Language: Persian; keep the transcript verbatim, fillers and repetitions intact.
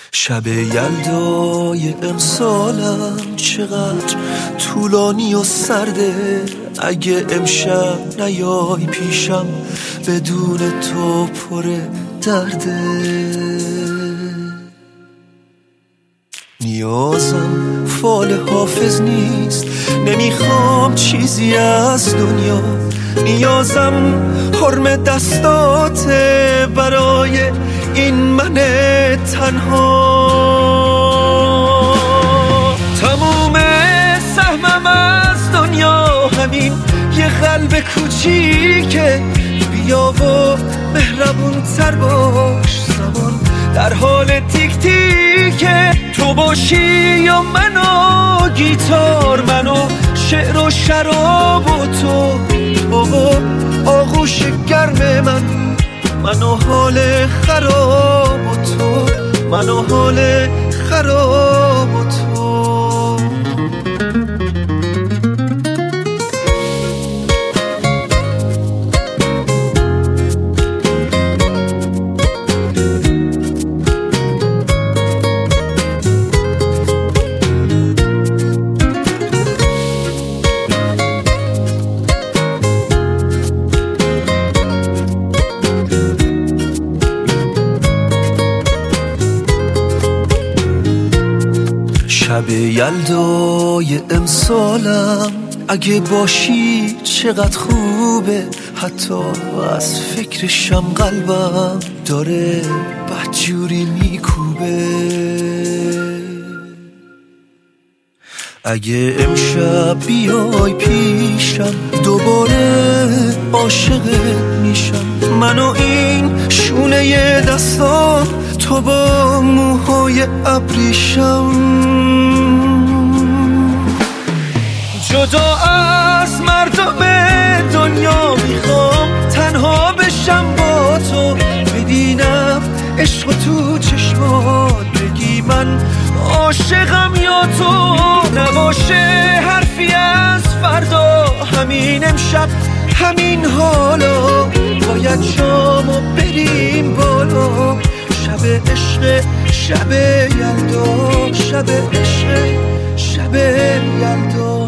شب یلدای امسالم چقدر طولانی و سرده، اگه امشب نیای پیشم بدون تو پر درده. نیازم فال حافظ نیست، نمیخوام چیزی از دنیا، نیازم حرم دستاته برای این من تنها. تموم سهمم از دنیا همین یه قلب کوچیکه، بیا و مهربون تر باش، زمان در حال تیک تیکه. تو باشی یا منو گیتار، منو شعر و شراب و تو، بابا آغوش گرم من، منو حال خراب و تو، منو حال خراب و تو. شب یلدای امسالم اگه باشی چقدر خوبه، حتی از فکرشم قلبم داره بدجوری میکوبه. اگه امشب بیای پیشم دوباره عاشقت میشم، من و این شونه دستام، تو با موهای ابریشم. جدا از مردم دنیا میخوام تنها بشم با تو، ببینم عشق تو چشمات، بگی من عاشقم یا تو. نباشه حرفی از فردا، همین امشب همین حالا، باید شامو بریم بالا. شب عشق، شب یلدا، شب عشق، شب یلدا.